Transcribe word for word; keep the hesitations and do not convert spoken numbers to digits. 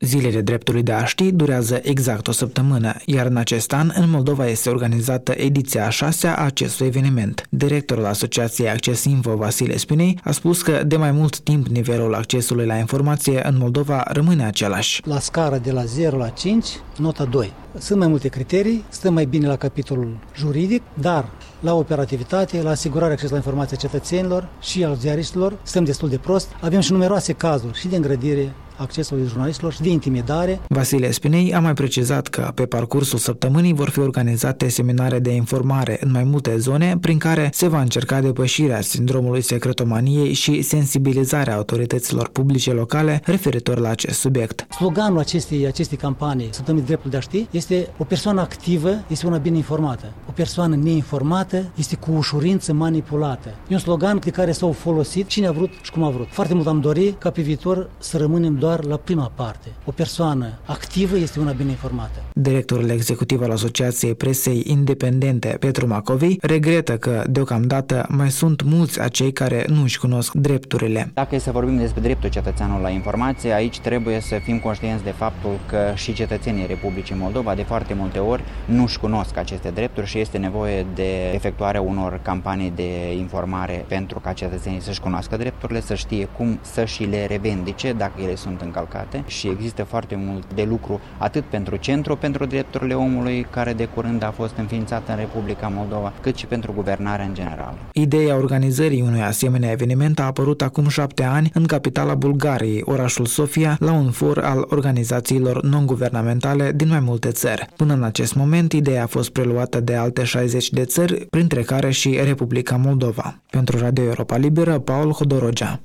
Zilele dreptului de a ști durează exact o săptămână, iar în acest an în Moldova este organizată ediția a șasea a acestui eveniment. Directorul Asociației Acces Info, Vasile Spinei, a spus că de mai mult timp nivelul accesului la informație în Moldova rămâne același. La scară de la zero la cinci, nota doi. Sunt mai multe criterii, stăm mai bine la capitolul juridic, dar la operativitate, la asigurarea accesului la informația cetățenilor și al ziariștilor, stăm destul de prost. Avem și numeroase cazuri și de îngrădire accesului jurnaliștilor și de intimidare. Vasile Spinei a mai precizat că pe parcursul săptămânii vor fi organizate seminare de informare în mai multe zone, prin care se va încerca depășirea sindromului secretomaniei și sensibilizarea autorităților publice locale referitor la acest subiect. Sloganul acestei, acestei campanii, Săptămânii Dreptul de a ști, este: o persoană activă este una bine informată. O persoană neinformată este cu ușurință manipulată. E un slogan de care s-au folosit cine a vrut și cum a vrut. Foarte mult am dorit ca pe viitor să rămânem doar la prima parte. O persoană activă este una bine informată. Directorul executiv al Asociației Presei Independente, Petru Macovei, regretă că deocamdată mai sunt mulți acei care nu își cunosc drepturile. Dacă e să vorbim despre dreptul cetățeanului la informație, aici trebuie să fim conștienți de faptul că și cetățenii Republicii Moldova de foarte multe ori nu își cunosc aceste drepturi și este nevoie de efectuarea unor campanii de informare pentru ca cetățenii să-și cunoască drepturile, să știe cum să și le revendice dacă ele sunt încălcate, și există foarte mult de lucru atât pentru Centru pentru Drepturile Omului, care de curând a fost înființat în Republica Moldova, cât și pentru guvernarea în general. Ideea organizării unui asemenea eveniment a apărut acum șapte ani în capitala Bulgariei, orașul Sofia, la un for al organizațiilor non-guvernamentale din mai multe țări. Până în acest moment, ideea a fost preluată de alte șaizeci de țări, printre care și Republica Moldova. Pentru Radio Europa Liberă, Paul Hodorogea.